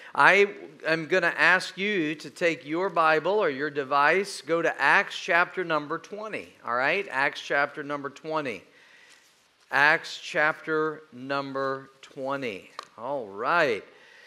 I am going to ask you to take your Bible or your device, go to Acts chapter number 20, all right? Acts chapter number 20. Acts chapter number 20. All right.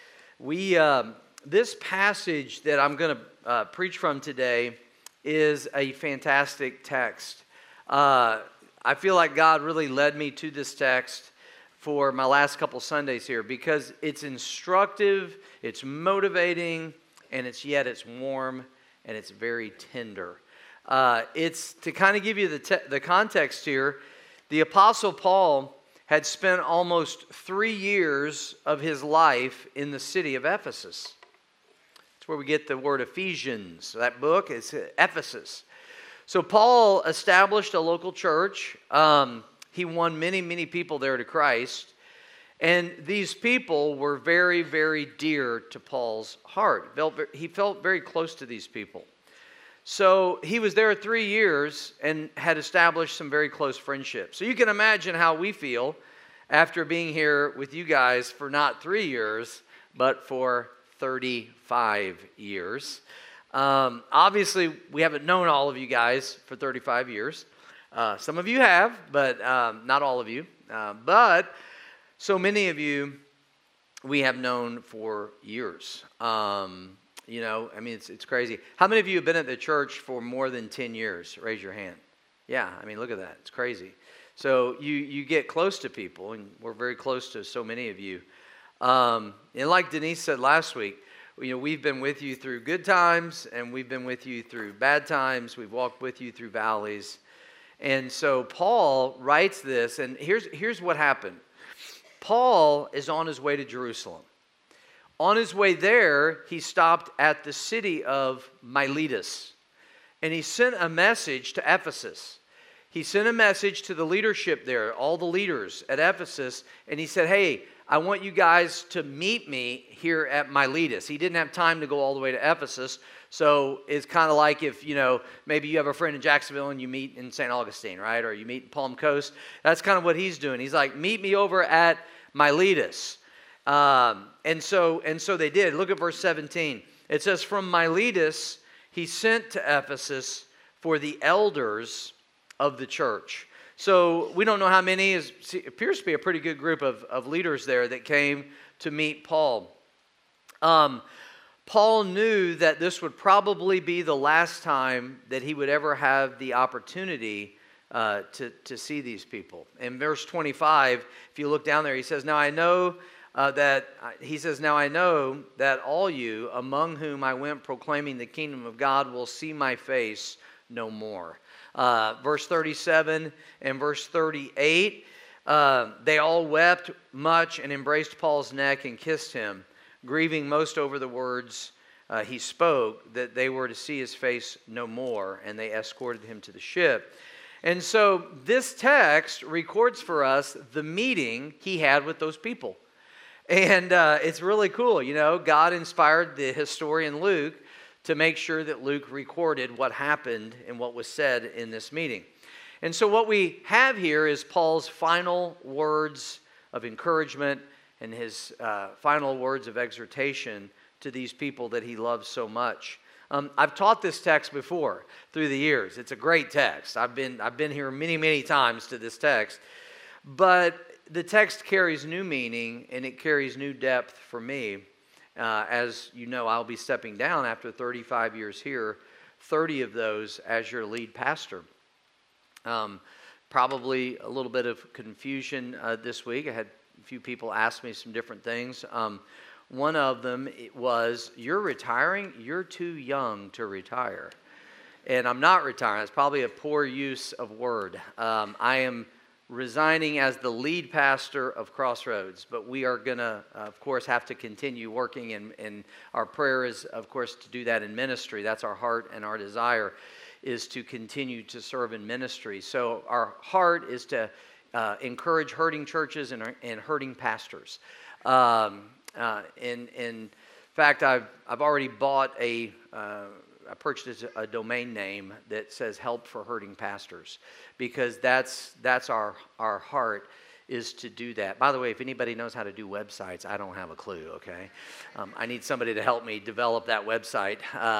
This passage that I'm going to preach from today is a fantastic text. I feel like God really led me to this text for my last couple Sundays here because it's instructive, it's motivating, and it's warm, and it's very tender. It's to kind of give you the context here. The Apostle Paul had spent almost 3 years of his life in the city of Ephesus. That's where we get the word Ephesians. That book is Ephesus. So Paul established a local church. He won many people there to Christ. And these people were very, very dear to Paul's heart. He felt very close to these people. So he was there 3 years and had established some very close friendships. So you can imagine how we feel after being here with you guys for not 3 years, but for 35 years. Obviously, we haven't known all of you guys for 35 years. Some of you have, but not all of you. But so many of you we have known for years. It's crazy. How many of you have been at the church for more than 10 years? Raise your hand. Yeah, look at that. It's crazy. So you get close to people, and we're very close to so many of you. And like Denise said last week, we've been with you through good times, and we've been with you through bad times. We've walked with you through valleys. And so Paul writes this, and here's what happened. Paul is on his way to Jerusalem. On his way there, he stopped at the city of Miletus, and he sent a message to Ephesus. He sent a message to the leadership there, all the leaders at Ephesus, and he said, hey, I want you guys to meet me here at Miletus. He didn't have time to go all the way to Ephesus, so it's kind of like if, maybe you have a friend in Jacksonville and you meet in St. Augustine, right? Or you meet in Palm Coast. That's kind of what he's doing. He's like, meet me over at Miletus. And so they did. Look at verse 17. It says, from Miletus he sent to Ephesus for the elders of the church. So we don't know how many. It appears to be a pretty good group of leaders there that came to meet Paul. Paul knew that this would probably be the last time that he would ever have the opportunity to see these people. In verse 25, if you look down there, he says, Now I know that all you among whom I went proclaiming the kingdom of God will see my face no more. Verse 37 and verse 38, they all wept much and embraced Paul's neck and kissed him, grieving most over the words he spoke, that they were to see his face no more, and they escorted him to the ship. And so this text records for us the meeting he had with those people. And it's really cool. God inspired the historian Luke to make sure that Luke recorded what happened and what was said in this meeting. And so what we have here is Paul's final words of encouragement and his final words of exhortation to these people that he loves so much. I've taught this text before through the years. It's a great text. I've been here many times to this text. But the text carries new meaning and it carries new depth for me. As you know, I'll be stepping down after 35 years here, 30 of those as your lead pastor. Probably a little bit of confusion this week. I had a few people ask me some different things. One of them was, you're retiring? You're too young to retire. And I'm not retiring. That's probably a poor use of word. I am resigning as the lead pastor of Crossroads, but we are going to, of course, have to continue working, and our prayer is, of course, to do that in ministry. That's our heart and our desire is to continue to serve in ministry. So our heart is to encourage hurting churches and hurting pastors. In fact, I've already bought I purchased a domain name that says "Help for Hurting Pastors," because that's our heart is to do that. By the way, if anybody knows how to do websites, I don't have a clue, okay? I need somebody to help me develop that website.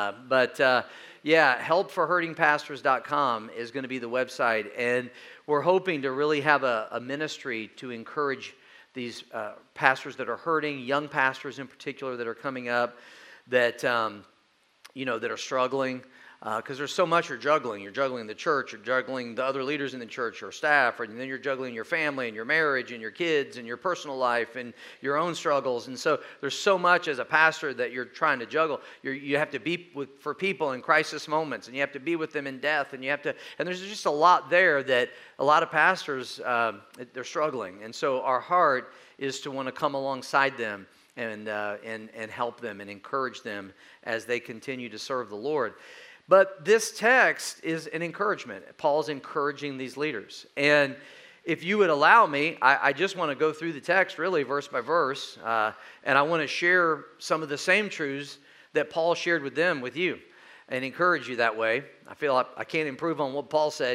Helpforhurtingpastors.com is going to be the website, and we're hoping to really have a ministry to encourage these pastors that are hurting, young pastors in particular that are coming up, that that are struggling. Because there's so much you're juggling. You're juggling the church, you're juggling the other leaders in the church or staff, and then you're juggling your family and your marriage and your kids and your personal life and your own struggles. And so there's so much as a pastor that you're trying to juggle. You have to be for people in crisis moments, and you have to be with them in death, and there's just a lot there that a lot of pastors, they're struggling. And so our heart is to want to come alongside them and help them and encourage them as they continue to serve the Lord. But this text is an encouragement. Paul's encouraging these leaders. And if you would allow me, I just want to go through the text really verse by verse. And I want to share some of the same truths that Paul shared with them, with you, and encourage you that way. I feel like I can't improve on what Paul said,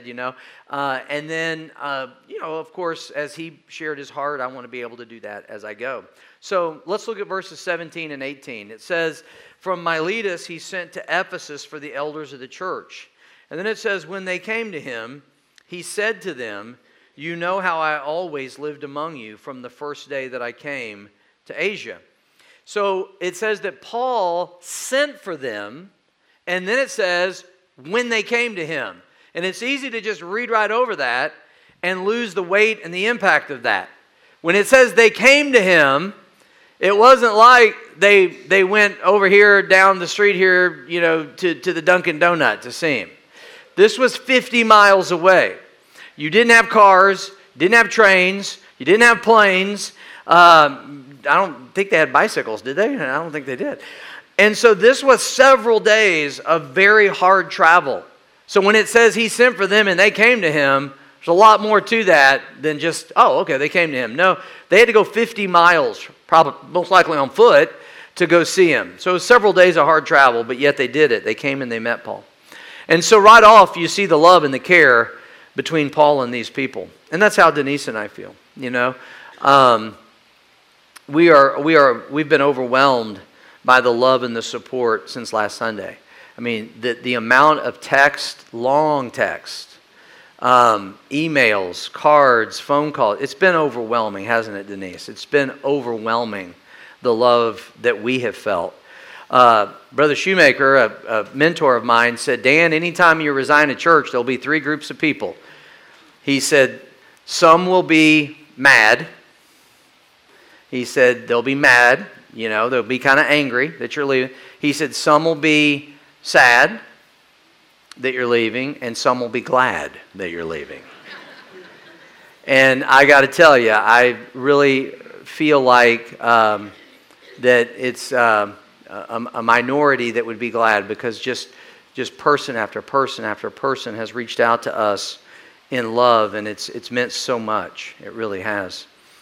And then, of course, as he shared his heart, I want to be able to do that as I go. So let's look at verses 17 and 18. It says, "From Miletus he sent to Ephesus for the elders of the church." And then it says, "When they came to him, he said to them, 'You know how I always lived among you from the first day that I came to Asia.'" So it says that Paul sent for them, and then it says, "when they came to him." And it's easy to just read right over that and lose the weight and the impact of that. When it says they came to him, it wasn't like they went over here, down the street here, to the Dunkin' Donut to see him. This was 50 miles away. You didn't have cars, you didn't have trains, you didn't have planes. I don't think they had bicycles, did they? I don't think they did. And so this was several days of very hard travel. So when it says he sent for them and they came to him, there's a lot more to that than just, they came to him. No, they had to go 50 miles, probably most likely on foot, to go see him. So it was several days of hard travel, but yet they did it. They came and they met Paul. And so right off, you see the love and the care between Paul and these people. And that's how Denise and I feel, We've been overwhelmed by the love and the support since last Sunday. I mean, the amount of text, long text, emails, cards, phone calls, it's been overwhelming, hasn't it, Denise? It's been overwhelming, the love that we have felt. Brother Shoemaker, a mentor of mine, said, "Dan, anytime you resign a church, there'll be 3 groups of people." He said, "Some will be mad." He said, "They'll be mad. They'll be kind of angry that you're leaving." He said, "Some will be sad that you're leaving, and some will be glad that you're leaving." And I got to tell you, I really feel like that it's a minority that would be glad, because just person after person after person has reached out to us in love, and it's meant so much. It really has.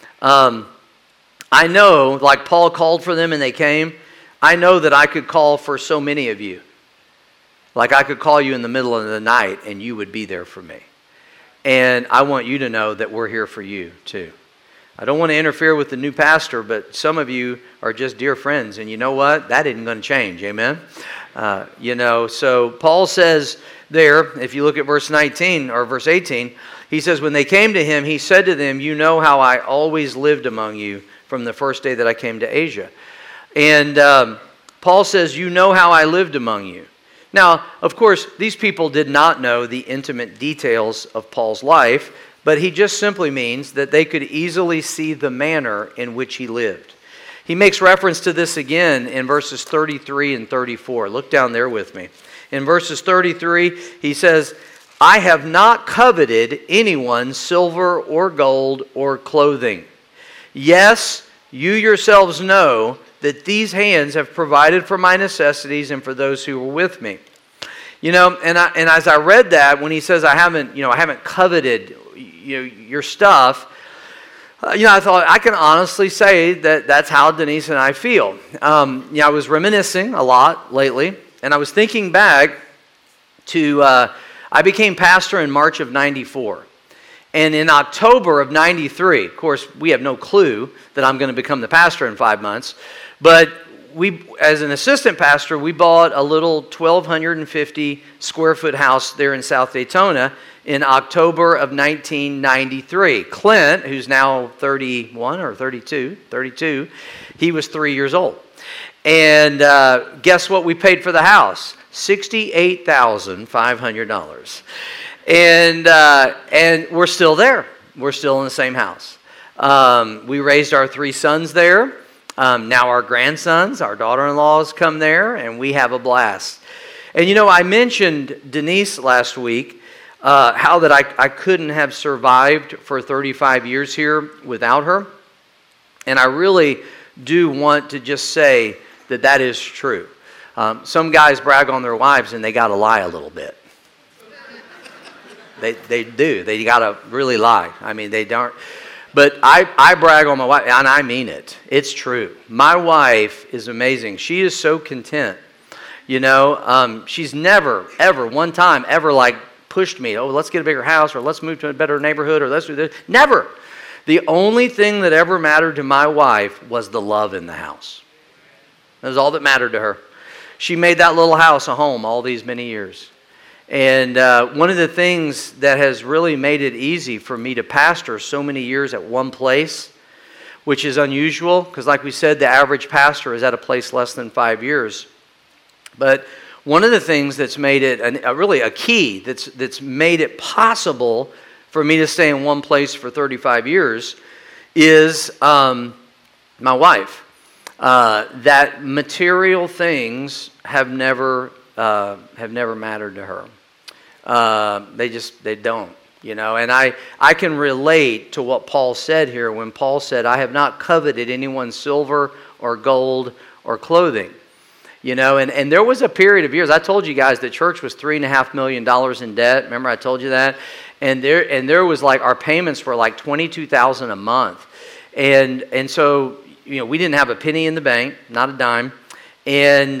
I know, like Paul called for them and they came, I know that I could call for so many of you. Like I could call you in the middle of the night and you would be there for me. And I want you to know that we're here for you too. I don't want to interfere with the new pastor, but some of you are just dear friends, and you know what? That isn't going to change, amen? So Paul says there, if you look at verse 19 or verse 18, he says, "When they came to him, he said to them, 'You know how I always lived among you from the first day that I came to Asia.'" And Paul says, "You know how I lived among you." Now, of course, these people did not know the intimate details of Paul's life, but he just simply means that they could easily see the manner in which he lived. He makes reference to this again in verses 33 and 34. Look down there with me. In verses 33, he says, "I have not coveted anyone's silver or gold or clothing. Yes, you yourselves know that these hands have provided for my necessities and for those who were with me." And as I read that, when he says I haven't coveted your stuff, I thought I can honestly say that that's how Denise and I feel. I was reminiscing a lot lately, and I was thinking back to I became pastor in March of '94. And in October of 93, of course, we have no clue that I'm going to become the pastor in 5 months, but as an assistant pastor, we bought a little 1,250 square foot house there in South Daytona in October of 1993. Clint, who's now 31 or 32, he was 3 years old. And guess what we paid for the house? $68,500. And we're still there. We're still in the same house. We raised our 3 sons there. Now our grandsons, our daughter-in-laws come there, and we have a blast. And I mentioned Denise last week, how that I couldn't have survived for 35 years here without her. And I really do want to just say that is true. Some guys brag on their wives, and they got to lie a little bit. They do. They got to really lie. I mean, they don't. But I brag on my wife, and I mean it. It's true. My wife is amazing. She is so content. She's never, ever, one time, ever like pushed me, oh, let's get a bigger house, or let's move to a better neighborhood, or let's do this. Never. The only thing that ever mattered to my wife was the love in the house. That was all that mattered to her. She made that little house a home all these many years. And one of the things that has really made it easy for me to pastor so many years at one place, which is unusual, because like we said, the average pastor is at a place less than 5 years. But one of the things that's made it really a key that's made it possible for me to stay in one place for 35 years is my wife. That material things have never mattered to her. They don't, and I can relate to what Paul said here when Paul said, I have not coveted anyone's silver or gold or clothing, and there was a period of years. I told you guys the church was $3.5 million in debt. Remember I told you that? And there was like, our payments were like $22,000 a month. And so, we didn't have a penny in the bank, not a dime. And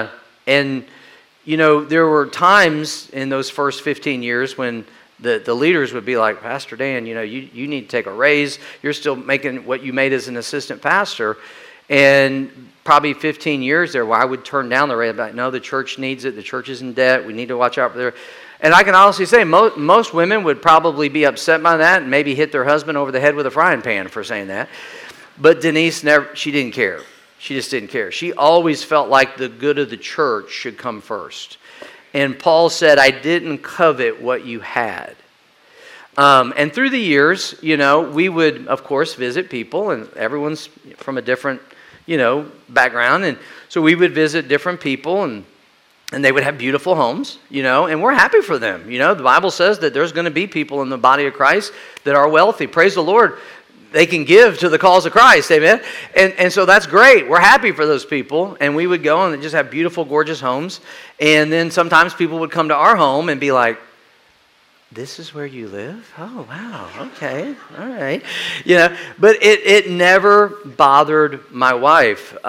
there were times in those first 15 years when the leaders would be like, Pastor Dan, you need to take a raise. You're still making what you made as an assistant pastor. And probably 15 years there where I would turn down the raise. Like, no, the church needs it. The church is in debt. We need to watch out for their... And I can honestly say most women would probably be upset by that and maybe hit their husband over the head with a frying pan for saying that. But Denise she didn't care. She just didn't care. She always felt like the good of the church should come first. And Paul said, I didn't covet what you had. And through the years, we would, of course, visit people, and everyone's from a different, background. And so we would visit different people, and they would have beautiful homes, and we're happy for them. The Bible says that there's going to be people in the body of Christ that are wealthy. Praise the Lord. They can give to the cause of Christ, amen? And so that's great. We're happy for those people. And we would go and just have beautiful, gorgeous homes. And then sometimes people would come to our home and be like, this is where you live? Oh, wow, okay, all right. But it never bothered my wife.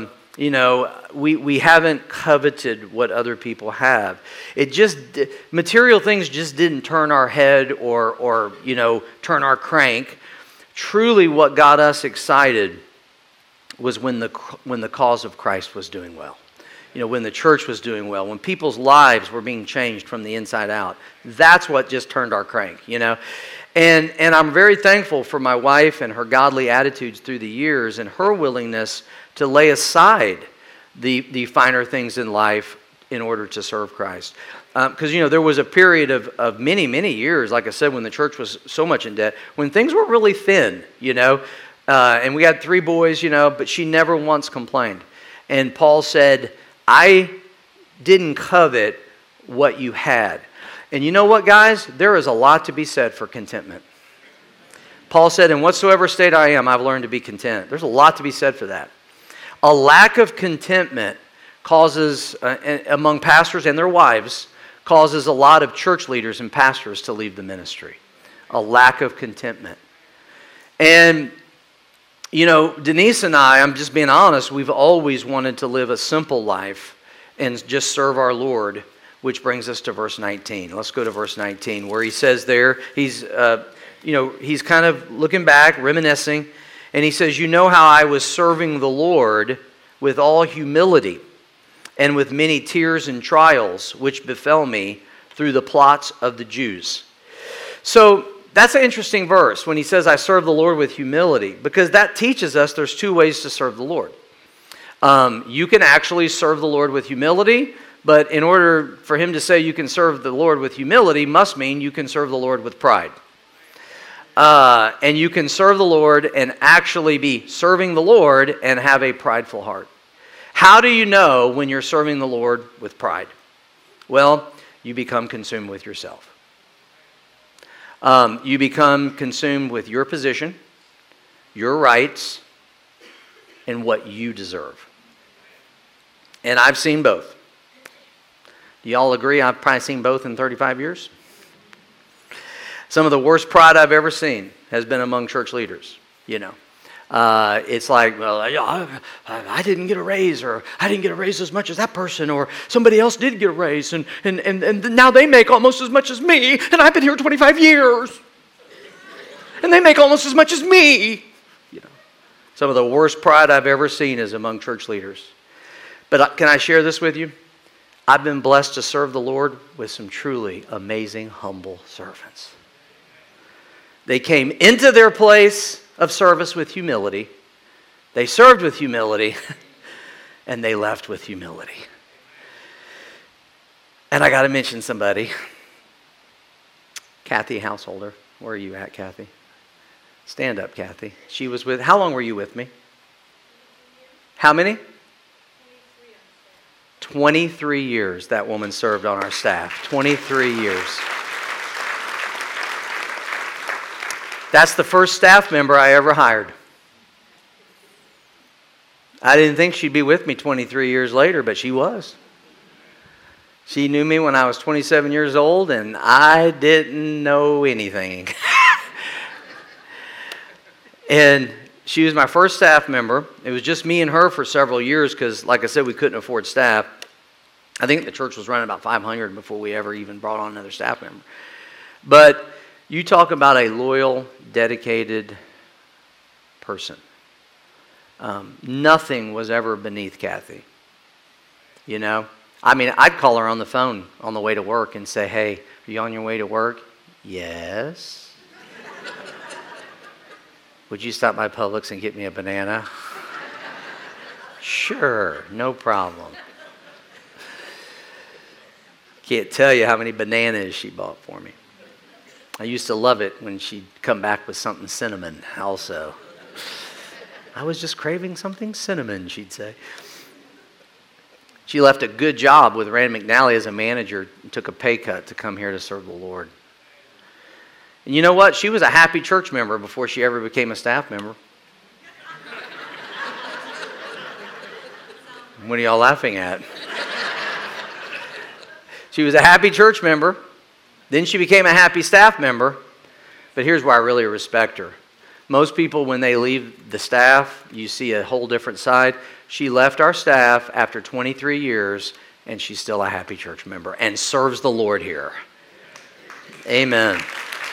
We haven't coveted what other people have. Material things just didn't turn our head or turn our crank. Truly what got us excited was when the cause of Christ was doing well. When the church was doing well, when people's lives were being changed from the inside out. That's what just turned our crank, And I'm very thankful for my wife and her godly attitudes through the years and her willingness to lay aside the finer things in life in order to serve Christ. Because, there was a period of many, many years, like I said, when the church was so much in debt, when things were really thin, and we had 3 boys, but she never once complained. And Paul said, I didn't covet what you had. And you know what, guys? There is a lot to be said for contentment. Paul said, in whatsoever state I am, I've learned to be content. There's a lot to be said for that. A lack of contentment causes, among pastors and their wives, causes a lot of church leaders and pastors to leave the ministry. A lack of contentment. And, Denise and I'm just being honest, we've always wanted to live a simple life and just serve our Lord, which brings us to verse 19. Let's go to verse 19, where he says there, he's he's kind of looking back, reminiscing, and he says, you know how I was serving the Lord with all humility and with many tears and trials which befell me through the plots of the Jews. So that's an interesting verse when he says, I serve the Lord with humility, because that teaches us there's two ways to serve the Lord. You can actually serve the Lord with humility, but in order for him to say you can serve the Lord with humility must mean you can serve the Lord with pride. And you can serve the Lord and actually be serving the Lord and have a prideful heart. How do you know when you're serving the Lord with pride? Well, you become consumed with yourself. You become consumed with your position, your rights, and what you deserve. And I've seen both. Do y'all agree I've probably seen both in 35 years? Some of the worst pride I've ever seen has been among church leaders, It's like, well, I didn't get a raise, or I didn't get a raise as much as that person, or somebody else did get a raise, and now they make almost as much as me, and I've been here 25 years, and they make almost as much as me. Some of the worst pride I've ever seen is among church leaders. But can I share this with you? I've been blessed to serve the Lord with some truly amazing, humble servants. They came into their place of service with humility. They served with humility, and they left with humility. And I got to mention somebody. Kathy Householder. Where are you at, Kathy? Stand up, Kathy. How long were you with me? How many? 23 years that woman served on our staff. 23 years. That's the first staff member I ever hired. I didn't think she'd be with me 23 years later, but she was. She knew me when I was 27 years old, and I didn't know anything. And she was my first staff member. It was just me and her for several years because, like I said, we couldn't afford staff. I think the church was running about 500 before we ever even brought on another staff member. But you talk about a loyal, dedicated person. Nothing was ever beneath Kathy. I'd call her on the phone on the way to work and say, hey, are you on your way to work? Yes. Would you stop by Publix and get me a banana? Sure, no problem. Can't tell you how many bananas she bought for me. I used to love it when she'd come back with something cinnamon also. I was just craving something cinnamon, she'd say. She left a good job with Rand McNally as a manager and took a pay cut to come here to serve the Lord. And you know what? She was a happy church member before she ever became a staff member. What are y'all laughing at? She was a happy church member. Then she became a happy staff member. But here's why I really respect her. Most people, when they leave the staff, you see a whole different side. She left our staff after 23 years, and she's still a happy church member and serves the Lord here. Amen.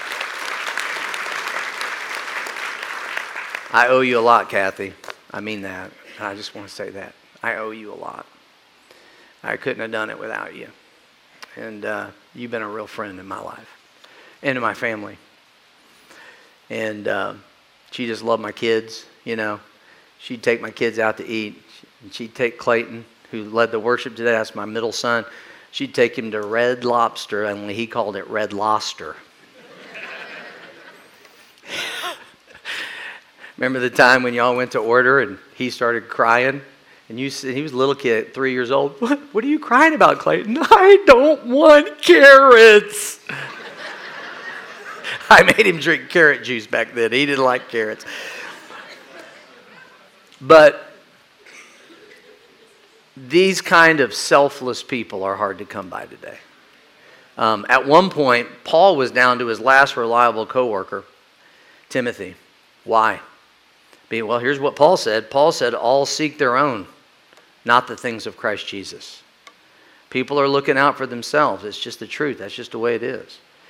I owe you a lot, Kathy. I mean that. I just want to say that. I owe you a lot. I couldn't have done it without you. And you've been a real friend in my life and in my family. And she just loved my kids, She'd take my kids out to eat. And she'd take Clayton, who led the worship today. That's my middle son. She'd take him to Red Lobster, only he called it Red Lobster. Remember the time when y'all went to order and he started crying? And he was a little kid, 3 years old. What are you crying about, Clayton? I don't want carrots. I made him drink carrot juice back then. He didn't like carrots. But these kind of selfless people are hard to come by today. At one point, Paul was down to his last reliable coworker, Timothy. Why? Well, here's what Paul said. Paul said, all seek their own, not the things of Christ Jesus. People are looking out for themselves. It's just the truth. That's just the way it is.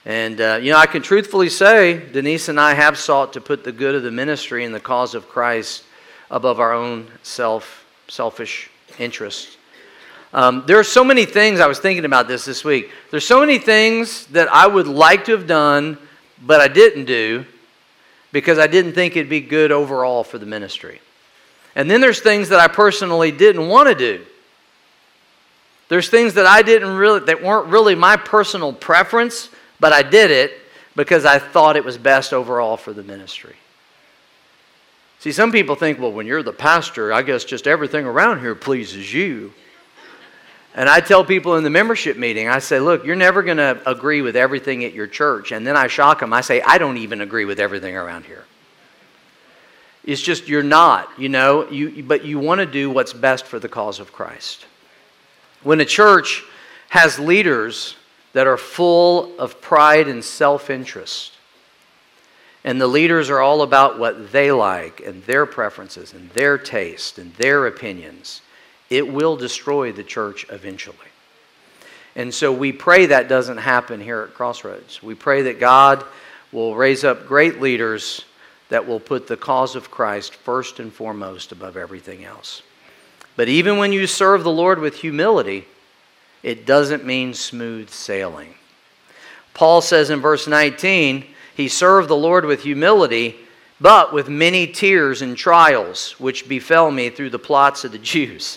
And, I can truthfully say, Denise and I have sought to put the good of the ministry and the cause of Christ above our own selfish interests. There are so many things, I was thinking about this week. There's so many things that I would like to have done, but I didn't do because I didn't think it'd be good overall for the ministry. And then there's things that I personally didn't want to do. There's things that that weren't really my personal preference, but I did it because I thought it was best overall for the ministry. See, some people think, well, when you're the pastor, I guess just everything around here pleases you. And I tell people in the membership meeting, I say, look, you're never going to agree with everything at your church. And then I shock them. I say, I don't even agree with everything around here. It's just you're not, but you want to do what's best for the cause of Christ. When a church has leaders that are full of pride and self-interest, and the leaders are all about what they like and their preferences and their taste and their opinions, it will destroy the church eventually. And so we pray that doesn't happen here at Crossroads. We pray that God will raise up great leaders that will put the cause of Christ first and foremost above everything else. But even when you serve the Lord with humility, it doesn't mean smooth sailing. Paul says in verse 19, he served the Lord with humility, but with many tears and trials, which befell me through the plots of the Jews.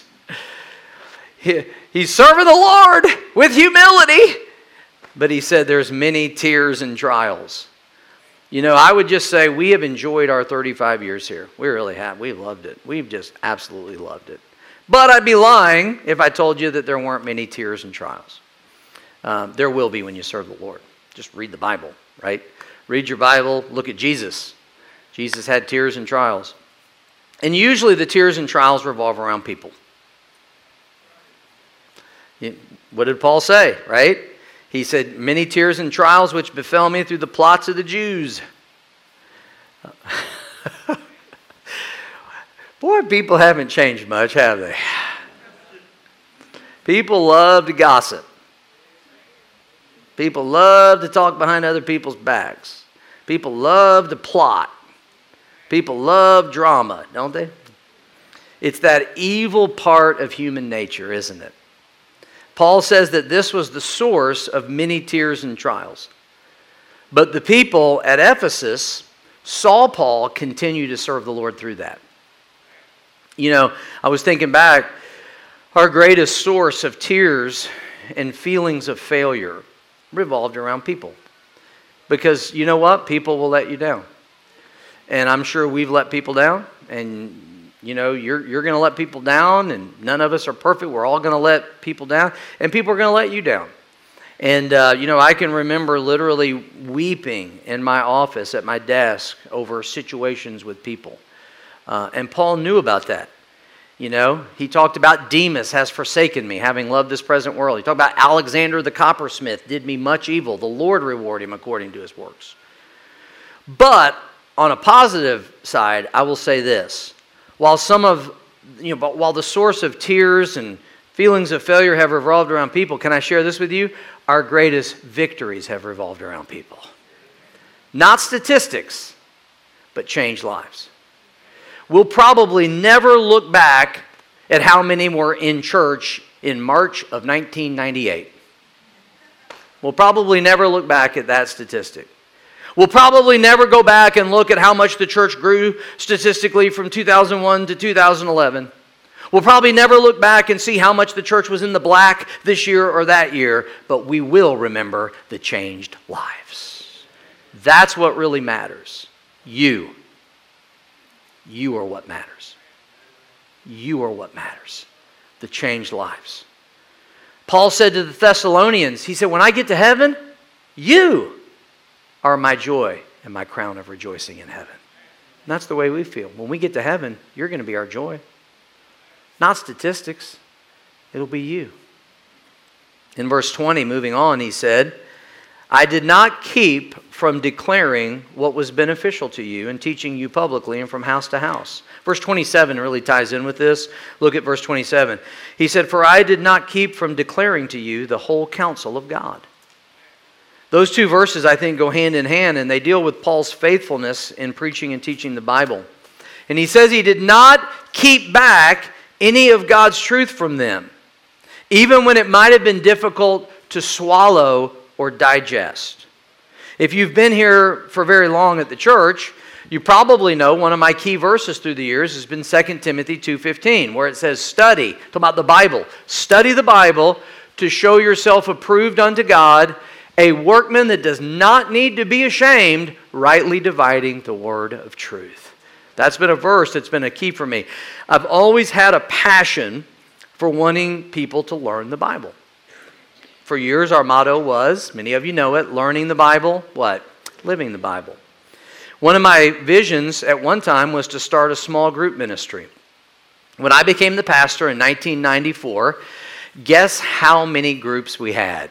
He's serving the Lord with humility, but he said there's many tears and trials. I would just say we have enjoyed our 35 years here. We really have. We've loved it. We've just absolutely loved it. But I'd be lying if I told you that there weren't many tears and trials. There will be when you serve the Lord. Just read the Bible, right? Read your Bible. Look at Jesus. Jesus had tears and trials. And usually the tears and trials revolve around people. What did Paul say, right? He said, many tears and trials which befell me through the plots of the Jews. Boy, people haven't changed much, have they? People love to gossip. People love to talk behind other people's backs. People love to plot. People love drama, don't they? It's that evil part of human nature, isn't it? Paul says that this was the source of many tears and trials. But the people at Ephesus saw Paul continue to serve the Lord through that. I was thinking back, our greatest source of tears and feelings of failure revolved around people. Because you know what? People will let you down. And I'm sure we've let people down. And you're going to let people down, and none of us are perfect. We're all going to let people down, and people are going to let you down. And, I can remember literally weeping in my office at my desk over situations with people. And Paul knew about that. He talked about Demas has forsaken me, having loved this present world. He talked about Alexander the coppersmith did me much evil. The Lord reward him according to his works. But on a positive side, I will say this. While while the source of tears and feelings of failure have revolved around people, can I share this with you? Our greatest victories have revolved around people. Not statistics, but changed lives. We'll probably never look back at how many were in church in March of 1998. We'll probably never look back at that statistic. We'll probably never go back and look at how much the church grew statistically from 2001 to 2011. We'll probably never look back and see how much the church was in the black this year or that year, but we will remember the changed lives. That's what really matters. You are what matters. You are what matters. The changed lives. Paul said to the Thessalonians, he said, when I get to heaven, you are my joy and my crown of rejoicing in heaven. And that's the way we feel. When we get to heaven, you're going to be our joy. Not statistics. It'll be you. In verse 20, moving on, he said, I did not keep from declaring what was beneficial to you and teaching you publicly and from house to house. Verse 27 really ties in with this. Look at verse 27. He said, for I did not keep from declaring to you the whole counsel of God. Those two verses, I think, go hand in hand, and they deal with Paul's faithfulness in preaching and teaching the Bible. And he says he did not keep back any of God's truth from them, even when it might have been difficult to swallow or digest. If you've been here for very long at the church, you probably know one of my key verses through the years has been 2 Timothy 2:15, where it says, study, talk about the Bible, study the Bible to show yourself approved unto God, a workman that does not need to be ashamed, rightly dividing the word of truth. That's been a verse that's been a key for me. I've always had a passion for wanting people to learn the Bible. For years, our motto was, many of you know it, learning the Bible, what? Living the Bible. One of my visions at one time was to start a small group ministry. When I became the pastor in 1994, guess how many groups we had?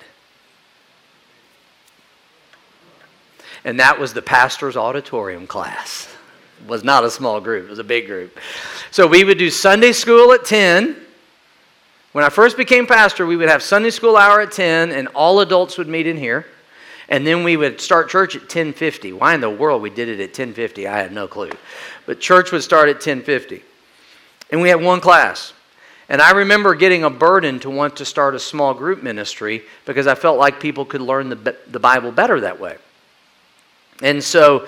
And that was the pastor's auditorium class. It was not a small group, it was a big group. So we would do Sunday school at 10. When I first became pastor, we would have Sunday school hour at 10, and all adults would meet in here. And then we would start church at 10:50. Why in the world we did it at 10:50, I had no clue. But church would start at 10:50. And we had one class. And I remember getting a burden to want to start a small group ministry because I felt like people could learn the Bible better that way. And so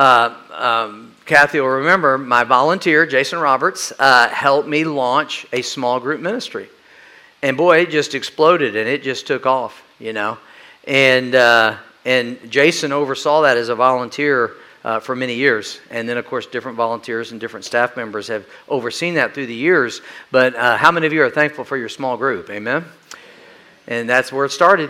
Kathy will remember my volunteer, Jason Roberts, helped me launch a small group ministry. And boy, it just exploded and it just took off, you know. And Jason oversaw that as a volunteer for many years. And then, of course, different volunteers and different staff members have overseen that through the years. But how many of you are thankful for your small group? Amen? And that's where it started,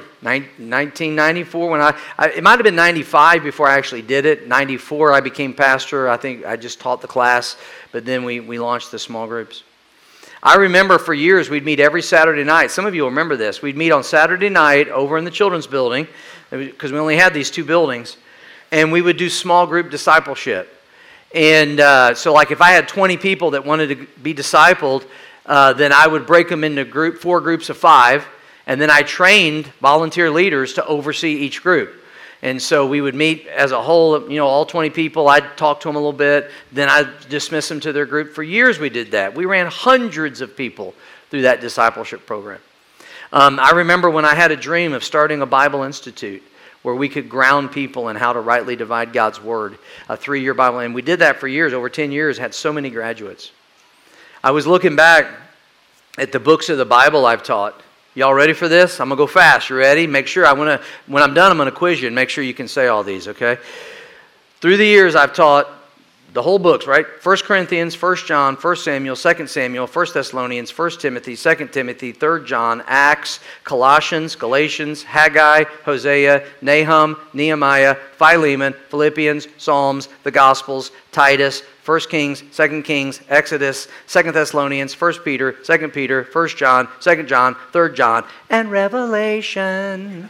1994. When it might have been 95 before I actually did it. 94, I became pastor. I think I just taught the class. But then we launched the small groups. I remember for years we'd meet every Saturday night. Some of you will remember this. We'd meet on Saturday night over in the children's building because we only had these two buildings. And we would do small group discipleship. And so like if I had 20 people that wanted to be discipled, then I would break them into four groups of 5. And then I trained volunteer leaders to oversee each group. And so we would meet as a whole, you know, all 20 people. I'd talk to them a little bit. Then I'd dismiss them to their group. For years we did that. We ran hundreds of people through that discipleship program. I remember when I had a dream of starting a Bible Institute where we could ground people in how to rightly divide God's Word, a 3-year Bible. And we did that for years, over 10 years, had so many graduates. I was looking back at the books of the Bible I've taught. Y'all ready for this? I'm going to go fast. You ready? Make sure when I'm done, I'm going to quiz you and make sure you can say all these, okay? Through the years, I've taught the whole books, right? 1 Corinthians, 1 John, 1 Samuel, 2 Samuel, 1 Thessalonians, 1 Timothy, 2 Timothy, 3 John, Acts, Colossians, Galatians, Haggai, Hosea, Nahum, Nehemiah, Philemon, Philippians, Psalms, the Gospels, Titus, 1 Kings, 2 Kings, Exodus, 2 Thessalonians, 1 Peter, 2 Peter, 1 John, 2 John, 3 John, and Revelation.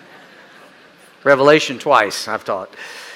Revelation twice, I've taught.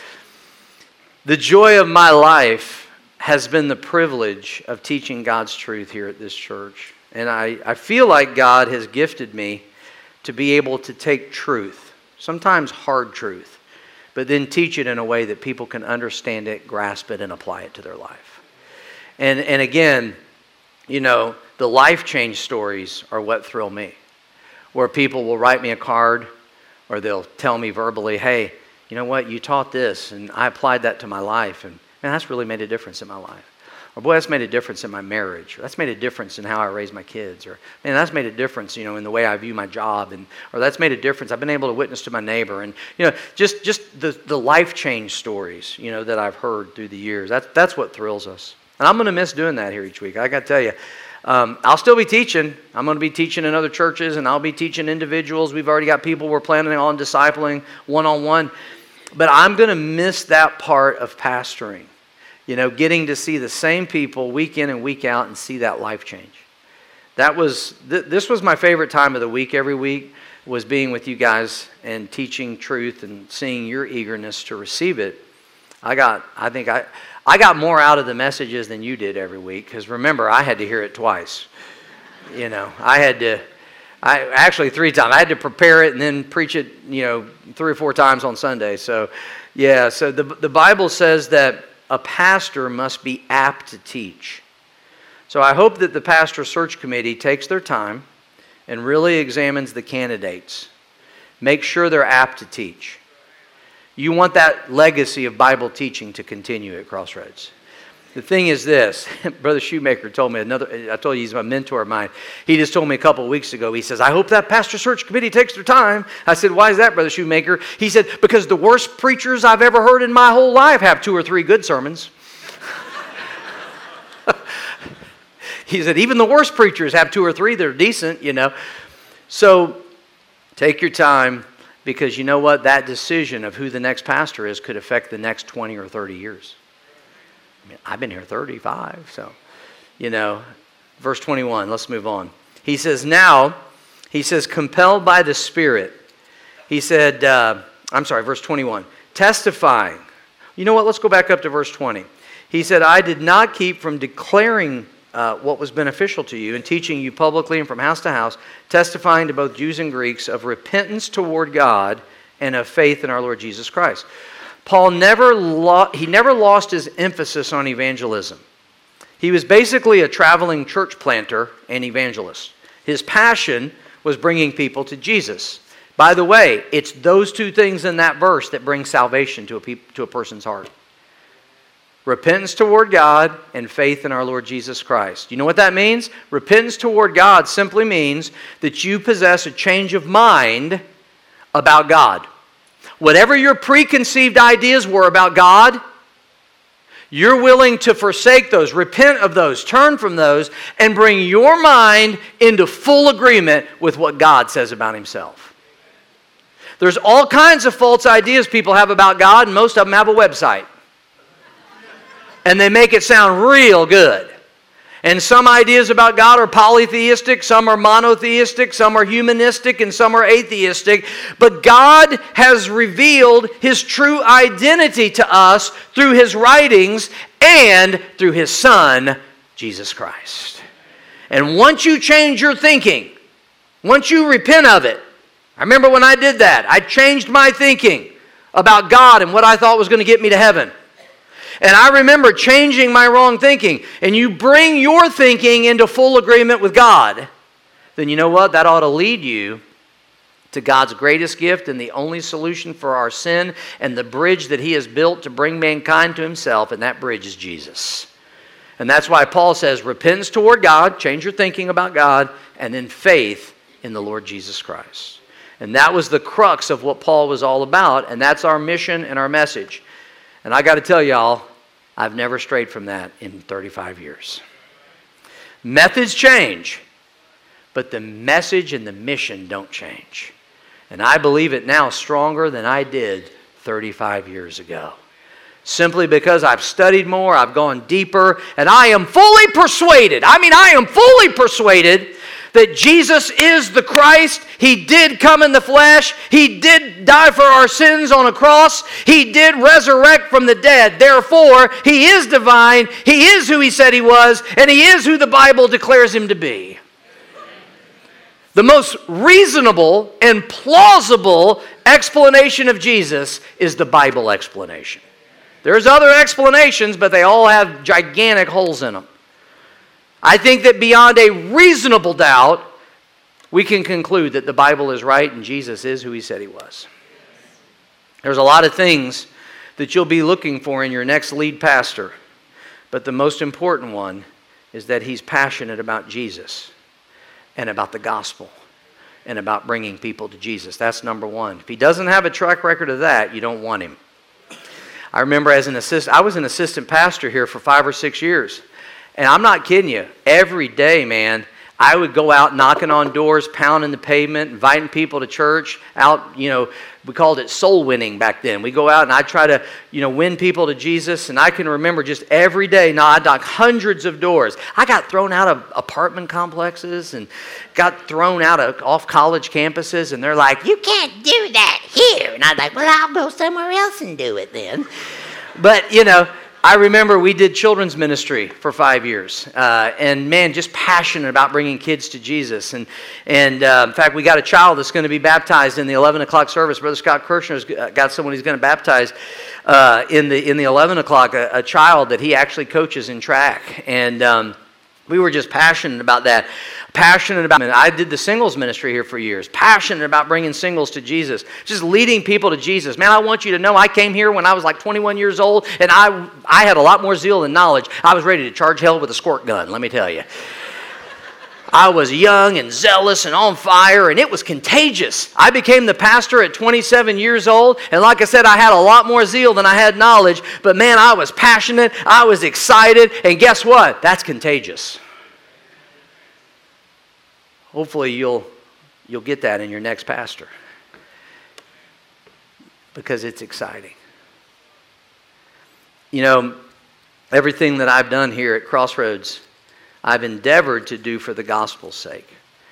The joy of my life has been the privilege of teaching God's truth here at this church. And I feel like God has gifted me to be able to take truth, sometimes hard truth, but then teach it in a way that people can understand it, grasp it, and apply it to their life. And again, you know, the life change stories are what thrill me, where people will write me a card or they'll tell me verbally, hey, you know what, you taught this, and I applied that to my life, and man, that's really made a difference in my life. Or boy, that's made a difference in my marriage. Or that's made a difference in how I raise my kids. Or man, that's made a difference, you know, in the way I view my job. Or that's made a difference. I've been able to witness to my neighbor. And you know, just the life change stories, you know, that I've heard through the years. That's what thrills us. And I'm going to miss doing that here each week. I got to tell you. I'll still be teaching. I'm going to be teaching in other churches, and I'll be teaching individuals. We've already got people we're planning on discipling one-on-one. But I'm going to miss that part of pastoring. You know, getting to see the same people week in and week out and see that life change. This was my favorite time of the week every week, was being with you guys and teaching truth and seeing your eagerness to receive it. I think I got more out of the messages than you did every week, because remember, I had to hear it twice. You know, I had Actually 3 times. I had to prepare it and then preach it, 3 or 4 times on Sunday. So, yeah. So the Bible says that a pastor must be apt to teach. So I hope that the pastor search committee takes their time and really examines the candidates. Make sure they're apt to teach. You want that legacy of Bible teaching to continue at Crossroads. The thing is this, Brother Shoemaker told me I told you he's my mentor of mine. He just told me a couple of weeks ago, he says, I hope that pastor search committee takes their time. I said, why is that, Brother Shoemaker? He said, because the worst preachers I've ever heard in my whole life have 2 or 3 good sermons. He said, even the worst preachers have 2 or 3 that are decent, So take your time, because you know what? That decision of who the next pastor is could affect the next 20 or 30 years. I've been here 35, so, verse 21, let's move on. He says, compelled by the Spirit. He said, verse 21, testifying. You know what, let's go back up to verse 20. He said, I did not keep from declaring what was beneficial to you and teaching you publicly and from house to house, testifying to both Jews and Greeks of repentance toward God and of faith in our Lord Jesus Christ. Paul never lost his emphasis on evangelism. He was basically a traveling church planter and evangelist. His passion was bringing people to Jesus. By the way, it's those 2 things in that verse that bring salvation to a person's heart. Repentance toward God and faith in our Lord Jesus Christ. You know what that means? Repentance toward God simply means that you possess a change of mind about God. Whatever your preconceived ideas were about God, you're willing to forsake those, repent of those, turn from those, and bring your mind into full agreement with what God says about Himself. There's all kinds of false ideas people have about God, and most of them have a website. And they make it sound real good. And some ideas about God are polytheistic, some are monotheistic, some are humanistic, and some are atheistic. But God has revealed His true identity to us through His writings and through His Son, Jesus Christ. And once you change your thinking, once you repent of it, I remember when I did that, I changed my thinking about God and what I thought was going to get me to heaven. And I remember changing my wrong thinking. And you bring your thinking into full agreement with God, then you know what? That ought to lead you to God's greatest gift and the only solution for our sin and the bridge that He has built to bring mankind to Himself, and that bridge is Jesus. And that's why Paul says repentance toward God, change your thinking about God, and then faith in the Lord Jesus Christ. And that was the crux of what Paul was all about, and that's our mission and our message. And I got to tell y'all, I've never strayed from that in 35 years. Methods change, but the message and the mission don't change. And I believe it now stronger than I did 35 years ago. Simply because I've studied more, I've gone deeper, and I am fully persuaded. I am fully persuaded that Jesus is the Christ. He did come in the flesh. He did die for our sins on a cross. He did resurrect from the dead. Therefore, He is divine. He is who He said He was, and He is who the Bible declares Him to be. The most reasonable and plausible explanation of Jesus is the Bible explanation. There's other explanations, but they all have gigantic holes in them. I think that beyond a reasonable doubt, we can conclude that the Bible is right and Jesus is who He said He was. There's a lot of things that you'll be looking for in your next lead pastor, but the most important one is that he's passionate about Jesus and about the gospel and about bringing people to Jesus. That's number one. If he doesn't have a track record of that, you don't want him. I remember I was an assistant pastor here for 5 or 6 years. And I'm not kidding you. Every day, man, I would go out knocking on doors, pounding the pavement, inviting people to church. We called it soul winning back then. We go out and I try to, win people to Jesus. And I can remember just every day, I'd knock hundreds of doors. I got thrown out of apartment complexes and got thrown out of off college campuses. And they're like, you can't do that here. And I'm like, well, I'll go somewhere else and do it then. But, I remember we did children's ministry for 5 years, and man, just passionate about bringing kids to Jesus. And in fact, we got a child that's going to be baptized in the 11 o'clock service. Brother Scott Kirchner's got someone he's going to baptize in the 11 o'clock, a child that he actually coaches in track. And we were just passionate about that. I did the singles ministry here for years. Passionate about bringing singles to Jesus. Just leading people to Jesus. Man, I want you to know I came here when I was like 21 years old, and I had a lot more zeal than knowledge. I was ready to charge hell with a squirt gun, let me tell you. I was young and zealous and on fire, and it was contagious. I became the pastor at 27 years old, and like I said, I had a lot more zeal than I had knowledge, but man, I was passionate, I was excited, and guess what? That's contagious. Hopefully you'll get that in your next pastor, because it's exciting. You know, everything that I've done here at Crossroads, I've endeavored to do for the gospel's sake.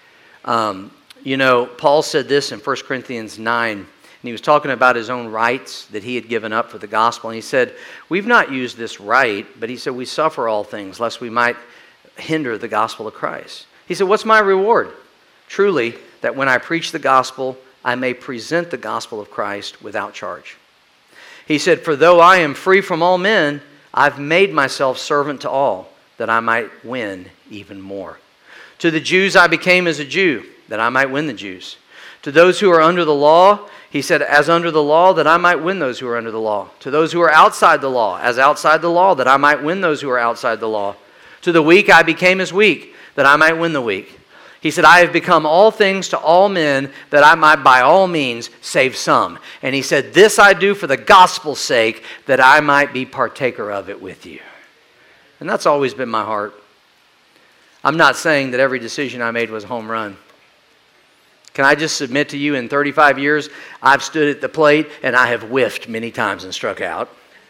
You know, Paul said this in 1 Corinthians 9, and he was talking about his own rights that he had given up for the gospel. And he said, we've not used this right, but he said, we suffer all things, lest we might hinder the gospel of Christ. He said, what's my reward? Truly, that when I preach the gospel, I may present the gospel of Christ without charge. He said, for though I am free from all men, I've made myself servant to all, that I might win even more. To the Jews I became as a Jew, that I might win the Jews. To those who are under the law, he said, as under the law, that I might win those who are under the law. To those who are outside the law, as outside the law, that I might win those who are outside the law. To the weak I became as weak, that I might win the weak. He said, I have become all things to all men, that I might by all means save some. And he said, this I do for the gospel's sake, that I might be partaker of it with you. And that's always been my heart. I'm not saying that every decision I made was a home run. Can I just submit to you, in 35 years, I've stood at the plate and I have whiffed many times and struck out.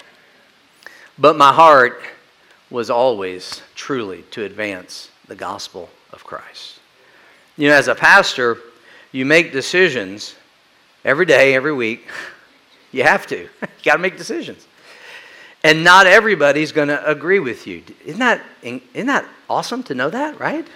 But my heart was always truly to advance the gospel of Christ. You know, as a pastor, you make decisions every day, every week. You have to. You got to make decisions. And not everybody's going to agree with you. Isn't that awesome to know that, right?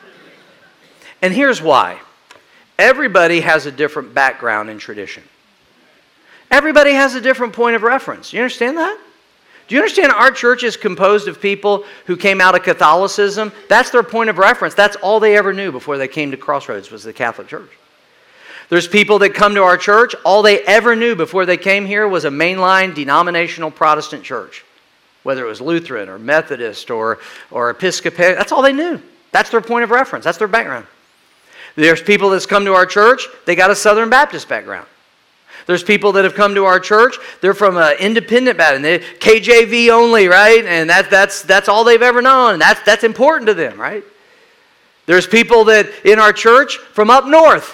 And here's why. Everybody has a different background and tradition. Everybody has a different point of reference. You understand that? Do you understand our church is composed of people who came out of Catholicism? That's their point of reference. That's all they ever knew before they came to Crossroads was the Catholic Church. There's people that come to our church, all they ever knew before they came here was a mainline denominational Protestant church. Whether it was Lutheran or Methodist or Episcopalian, that's all they knew. That's their point of reference. That's their background. There's people that's come to our church, they got a Southern Baptist background. There's people that have come to our church, they're from an independent Baptist, they're KJV only, right? And that's all they've ever known. And that's important to them, right? There's people that in our church from up north.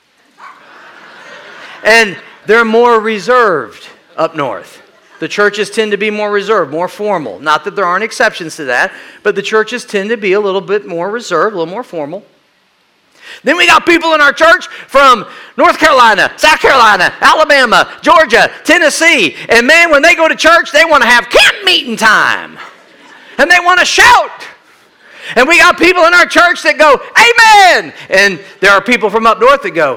And they're more reserved up north. The churches tend to be more reserved, more formal. Not that there aren't exceptions to that, but the churches tend to be a little bit more reserved, a little more formal. Then we got people in our church from North Carolina, South Carolina, Alabama, Georgia, Tennessee. And man, when they go to church, they want to have camp meeting time. And they want to shout. And we got people in our church that go, amen. And there are people from up north that go,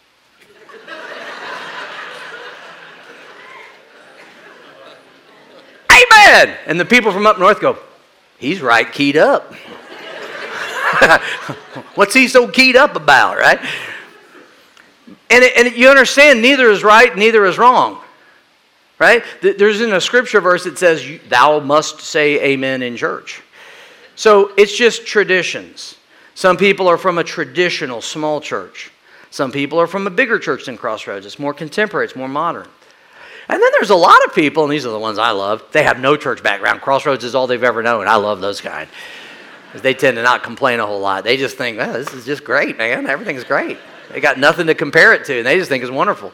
amen. And the people from up north go, he's right keyed up. What's he so keyed up about, right? And you understand, neither is right, neither is wrong, right? There's in a scripture verse that says, thou must say amen in church. So it's just traditions. Some people are from a traditional small church. Some people are from a bigger church than Crossroads. It's more contemporary, it's more modern. And then there's a lot of people, and these are the ones I love, they have no church background. Crossroads is all they've ever known. I love those kind. Because they tend to not complain a whole lot. They just think, oh, this is just great, man. Everything's great. They got nothing to compare it to, and they just think it's wonderful.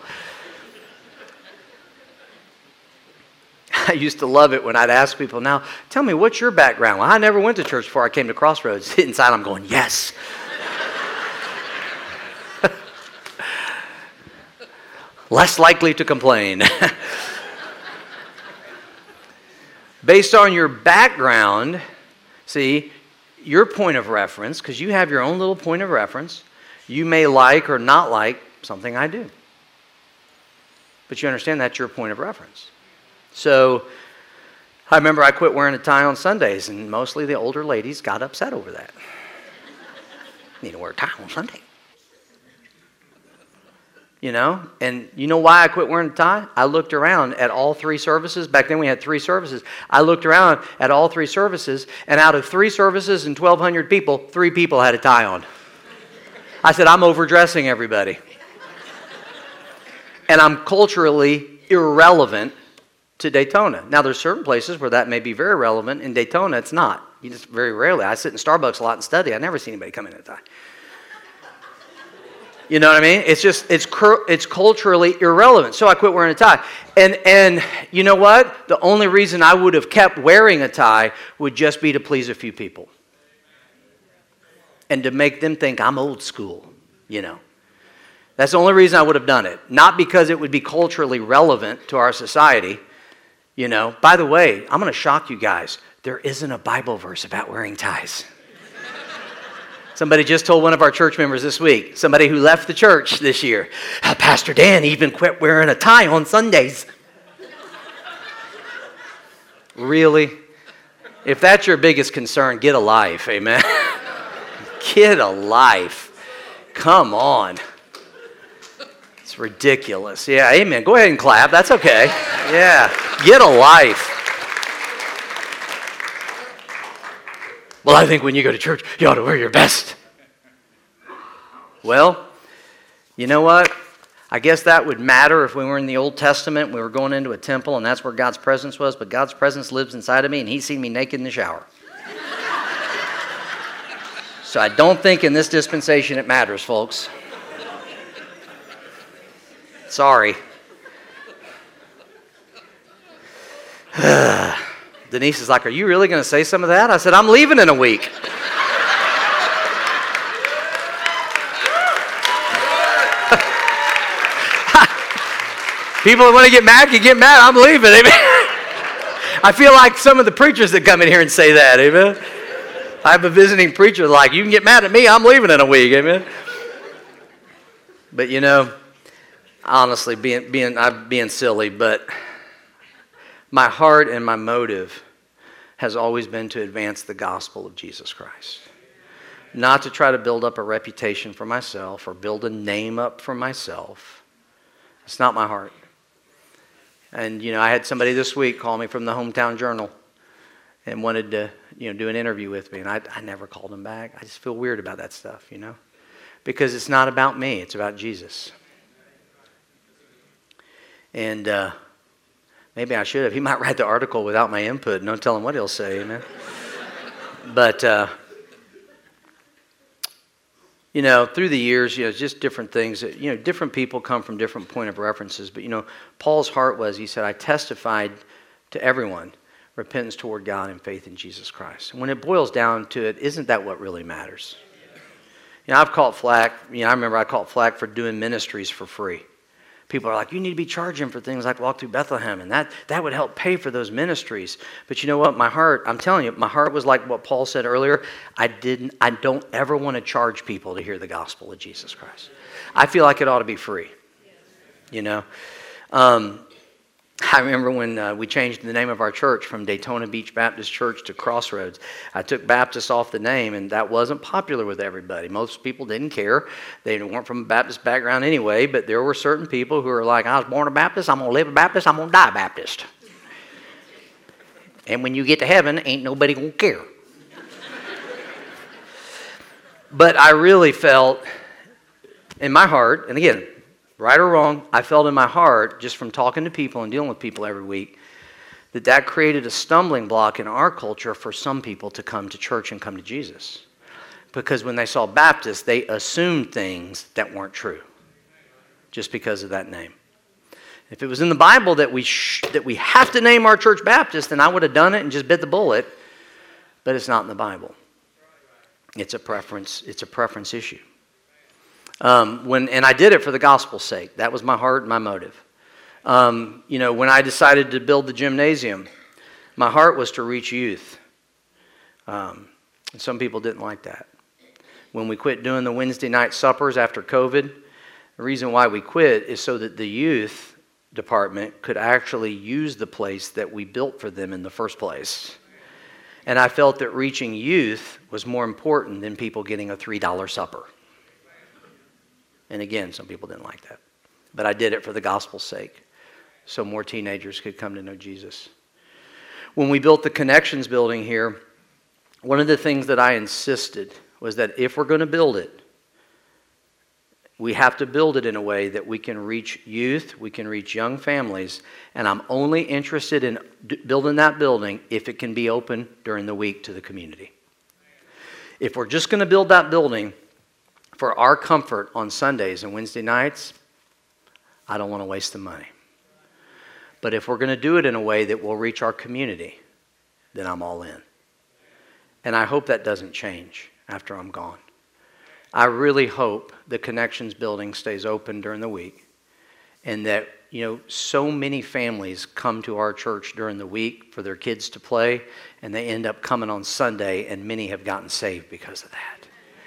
I used to love it when I'd ask people, now, tell me, what's your background? Well, I never went to church before I came to Crossroads. Inside, I'm going, yes. Less likely to complain. Based on your background, see, your point of reference, because you have your own little point of reference, you may like or not like something I do. But you understand that's your point of reference. So I remember I quit wearing a tie on Sundays, and mostly the older ladies got upset over that. You need to wear a tie on Sunday. You know? And you know why I quit wearing a tie? I looked around at all 3 services. Back then we had 3 services. I looked around at all 3 services, and out of 3 services and 1,200 people, 3 people had a tie on. I said, I'm overdressing everybody. And I'm culturally irrelevant to Daytona. Now, there's certain places where that may be very relevant. In Daytona, it's not. You just very rarely. I sit in Starbucks a lot and study. I never see anybody come in a tie. You know what I mean? It's culturally irrelevant. So I quit wearing a tie. And you know what? The only reason I would have kept wearing a tie would just be to please a few people. And to make them think I'm old school, you know. That's the only reason I would have done it. Not because it would be culturally relevant to our society. You know, by the way, I'm going to shock you guys. There isn't a Bible verse about wearing ties. Somebody just told one of our church members this week, somebody who left the church this year, Pastor Dan even quit wearing a tie on Sundays. Really? If that's your biggest concern, get a life, amen? Get a life. Come on. It's ridiculous. Yeah, amen. Go ahead and clap. That's okay. Yeah, get a life. Well, I think when you go to church, you ought to wear your best. Well, you know what? I guess that would matter if we were in the Old Testament, we were going into a temple, and that's where God's presence was, but God's presence lives inside of me, and He's seen me naked in the shower. So I don't think in this dispensation it matters, folks. Sorry. Denise is like, are you really going to say some of that? I said, I'm leaving in a week. People that want to get mad can get mad. I'm leaving. Amen. I feel like some of the preachers that come in here and say that. Amen. I have a visiting preacher like, you can get mad at me. I'm leaving in a week. Amen. But you know, honestly, I'm being silly, but my heart and my motive has always been to advance the gospel of Jesus Christ. Not to try to build up a reputation for myself or build a name up for myself. It's not my heart. And, you know, I had somebody this week call me from the Hometown Journal and wanted to, you know, do an interview with me. And I never called him back. I just feel weird about that stuff, you know. Because it's not about me. It's about Jesus. And maybe I should have. He might write the article without my input and don't tell him what he'll say, amen. But, you know, through the years, you know, just different things. You know, different people come from different point of references. But, you know, Paul's heart was, he said, I testified to everyone repentance toward God and faith in Jesus Christ. And when it boils down to it, isn't that what really matters? You know, I've caught flack. You know, I remember I caught flack for doing ministries for free. People are like, you need to be charging for things like Walk Through Bethlehem, and that would help pay for those ministries. But you know what? My heart, I'm telling you, my heart was like what Paul said earlier. I don't ever want to charge people to hear the gospel of Jesus Christ. I feel like it ought to be free. You know? I remember when we changed the name of our church from Daytona Beach Baptist Church to Crossroads. I took Baptist off the name, and that wasn't popular with everybody. Most people didn't care. They weren't from a Baptist background anyway, but there were certain people who were like, I was born a Baptist, I'm going to live a Baptist, I'm going to die a Baptist. And when you get to heaven, ain't nobody going to care. But I really felt in my heart, and again, right or wrong, I felt in my heart, just from talking to people and dealing with people every week, that created a stumbling block in our culture for some people to come to church and come to Jesus. Because when they saw Baptists, they assumed things that weren't true, just because of that name. If it was in the Bible that we have to name our church Baptist, then I would have done it and just bit the bullet. But it's not in the Bible. It's a preference issue. And I did it for the gospel's sake. That was my heart and my motive. You know, when I decided to build the gymnasium, My heart was to reach youth. And some people didn't like that. When we quit doing the Wednesday night suppers after COVID, the reason why we quit is so that the youth department could actually use the place that we built for them in the first place. And I felt that reaching youth was more important than people getting a $3 supper. And again, some people didn't like that. But I did it for the gospel's sake, so more teenagers could come to know Jesus. When we built the Connections building here, one of the things that I insisted was that if we're going to build it, we have to build it in a way that we can reach youth, we can reach young families, and I'm only interested in building that building if it can be open during the week to the community. If we're just going to build that building for our comfort on Sundays and Wednesday nights, I don't want to waste the money. But if we're going to do it in a way that will reach our community, then I'm all in. And I hope that doesn't change after I'm gone. I really hope the Connections building stays open during the week, and that, so many families come to our church during the week for their kids to play, and they end up coming on Sunday, and many have gotten saved because of that.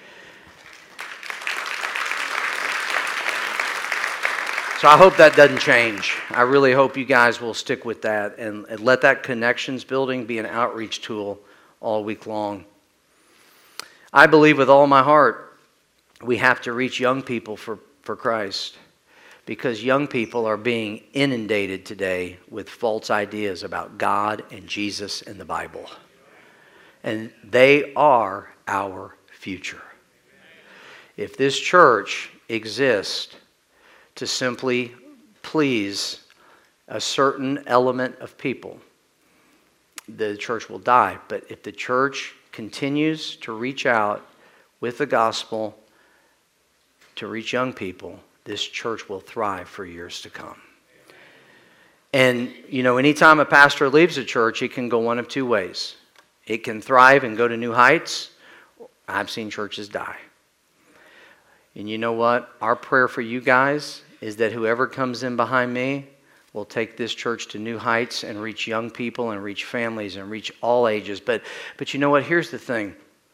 So I hope that doesn't change. I really hope you guys will stick with that and let that Connections building be an outreach tool all week long. I believe with all my heart we have to reach young people for Christ, because young people are being inundated today with false ideas about God and Jesus and the Bible. And they are our future. If this church exists to simply please a certain element of people, the church will die. But if the church continues to reach out with the gospel to reach young people, this church will thrive for years to come. And, anytime a pastor leaves a church, it can go one of two ways. It can thrive and go to new heights. I've seen churches die. And you know what? Our prayer for you guys is that whoever comes in behind me will take this church to new heights and reach young people and reach families and reach all ages. But you know what? Here's the thing.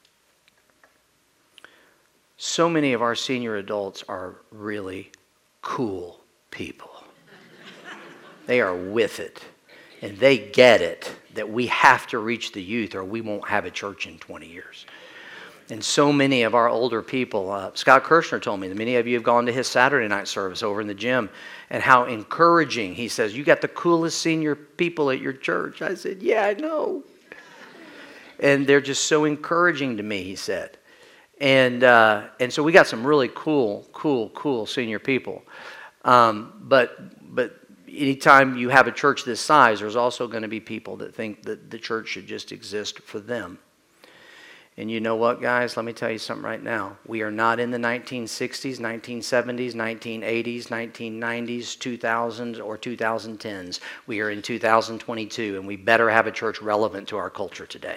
So many of our senior adults are really cool people. They are with it. And they get it that we have to reach the youth or we won't have a church in 20 years. And so many of our older people, Scott Kirshner told me that many of you have gone to his Saturday night service over in the gym, and how encouraging. He says, you got the coolest senior people at your church. I said, yeah, I know. And they're just so encouraging to me, he said. And so we got some really cool senior people. But anytime you have a church this size, there's also going to be people that think that the church should just exist for them. And you know what, guys? Let me tell you something right now. We are not in the 1960s, 1970s, 1980s, 1990s, 2000s, or 2010s. We are in 2022, and we better have a church relevant to our culture today.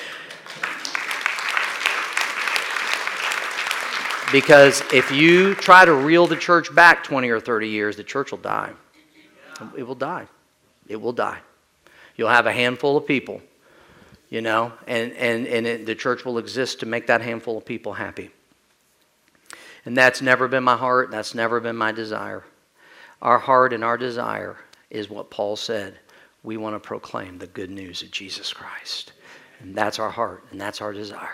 Because if you try to reel the church back 20 or 30 years, the church will die. It will die. It will die. You'll have a handful of people, and the church will exist to make that handful of people happy. And that's never been my heart. That's never been my desire. Our heart and our desire is what Paul said. We want to proclaim the good news of Jesus Christ. And that's our heart, and that's our desire.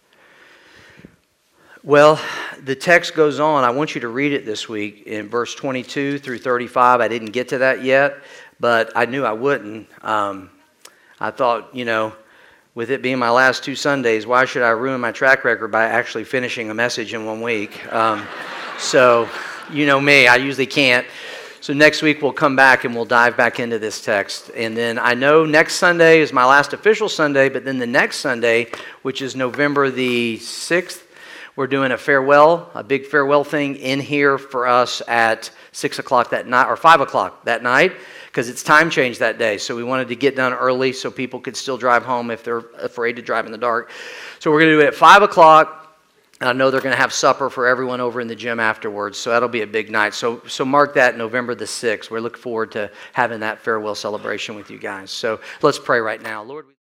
Well, the text goes on. I want you to read it this week in verse 22 through 35. I didn't get to that yet, but I knew I wouldn't. I thought, with it being my last 2 Sundays, why should I ruin my track record by actually finishing a message in 1 week? So, you know me, I usually can't. So next week we'll come back and we'll dive back into this text. And then I know next Sunday is my last official Sunday, but then the next Sunday, which is November the 6th, we're doing a big farewell thing in here for us at 6 o'clock that night, or 5 o'clock that night, because it's time change that day. So we wanted to get done early so people could still drive home if they're afraid to drive in the dark. So we're going to do it at 5 o'clock. And I know they're going to have supper for everyone over in the gym afterwards, so that'll be a big night. So mark that November the 6th. We look forward to having that farewell celebration with you guys. So let's pray right now. Lord.